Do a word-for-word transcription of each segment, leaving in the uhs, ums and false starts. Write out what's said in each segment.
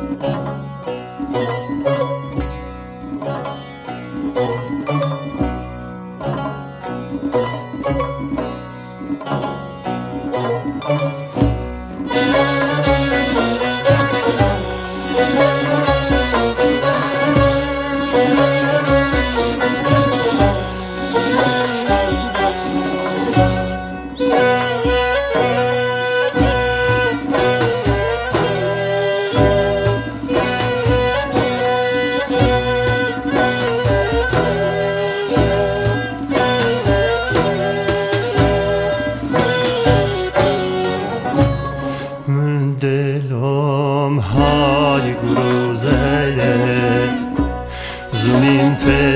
دلم های گروزه زمین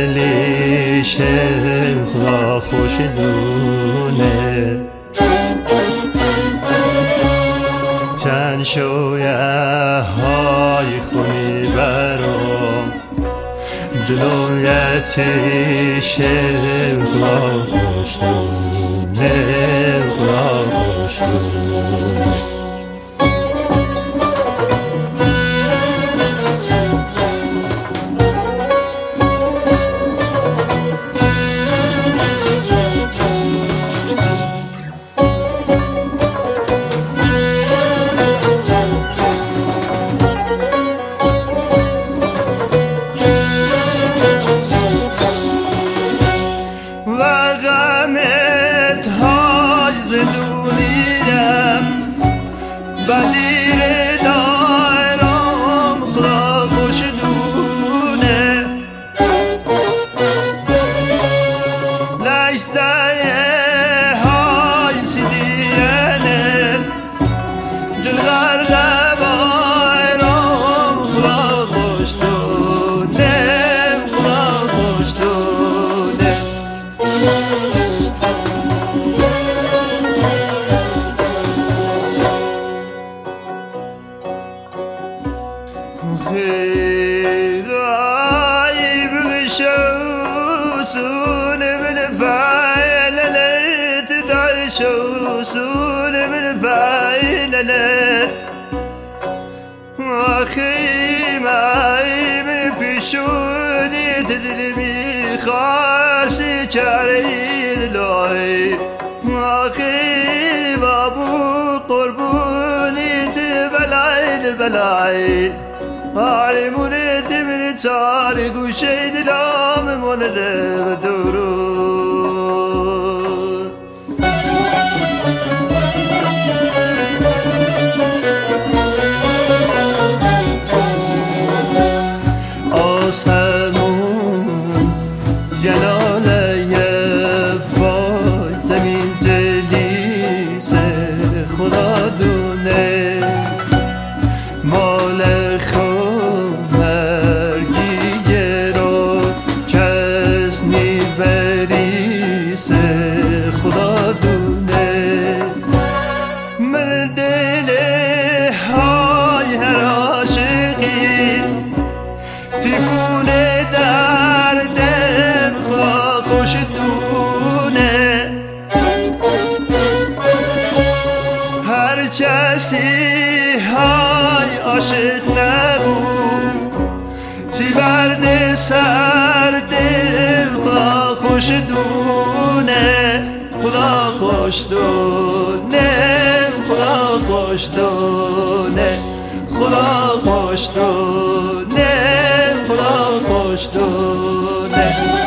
فلیشه خدا خوش دونه چند شویه های خونی برام دلم یه چیشه خدا خوش دونه خدا خوش دونه بدیر دایرام خدا خوش دونه لشته های سیدیانه دل غرقه بایرام خدا خوش دونه خدا خوش دونه غايب غشوسون من فايلة تدعشوسون من فايلة أخي معي من بيشوني تدلمي خاسي جاري لوي أخي بابو قربوني تبلعين بلعين عالموني تمني تارق وشيد العام منذ بدورون آسمون جلاله وای زمین زلیسه خدا دونه مال خود مرگی رو کس نیوریسه خدا دونه من دل های هر عاشقی دیفونه دردم خدا خوش دونه هر کسی های عاشق نبود چی برد سر دل خدا خوش دونه خدا خوش دونه خدا خوش دونه خدا خوش دونه خدا خوش دونه